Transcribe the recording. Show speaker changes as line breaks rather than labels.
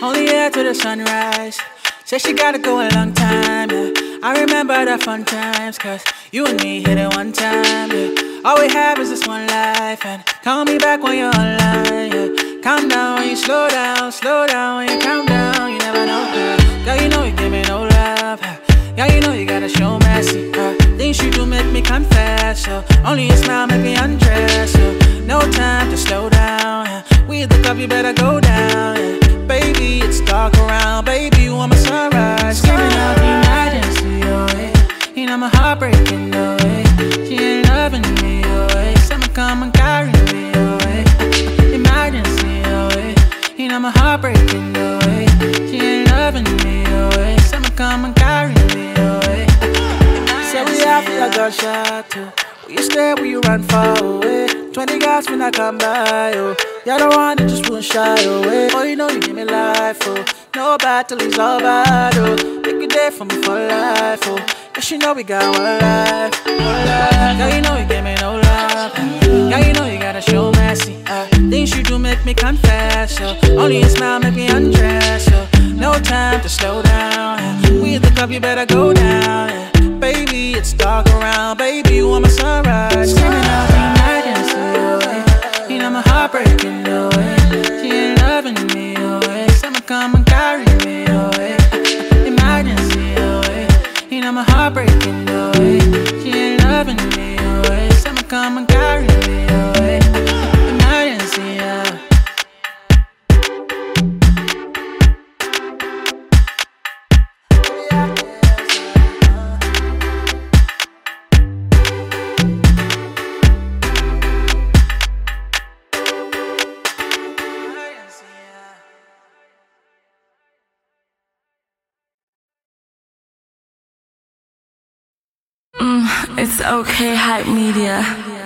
Only here to the sunrise. Said she gotta go a long time, yeah. I remember the fun times, cause you and me hit it one time, yeah. All we have is this one life, and call me back when you're online, yeah. Calm down when you slow down when you calm down, you never know, girl, you know you give me no love, girl, you know you gotta show mercy, things you do make me confess, so only a smile make me undress, so no time to slow down, we at the club, you better go down, baby, it's dark around, baby, you want my sunrise, screaming out emergency, oh, yeah. You know my heart breaking, oh, yeah. She ain't loving me, oh, yeah. Someone come and carry me, oh, yeah. Emergency, oh, yeah. You know my heart breaking, oh, yeah. She ain't loving me, oh, yeah. Someone come and carry me, oh, yeah. Say we after I got shot, too. Will you stay, will you run far away? 20 guys when I come by, oh. You're the one that just won't shy away. Oh, you know you give me life, oh. No battle is all bad, oh. Make a day for me for life, oh. Yes, you know we got one life, one life. Girl, you know you give me no love. Girl, you know you gotta show mercy. Things you do make me confess, oh. Only a smile make me undress, oh. No time to slow down. We at the club, you better go down. Baby, it's dark around, baby, you want my sunrise. Screaming out emergency, oh, yeah. You know my heart breaking, oh, yeah. She ain't loving me, oh, yeah. Someone come and carry me, oh, yeah. Emergency, oh, yeah. You know my heart breaking, oh, yeah. She ain't loving me, oh, yeah. Someone come and carry me, oh, yeah. Emergency, yeah.
It's okay, Hype Media.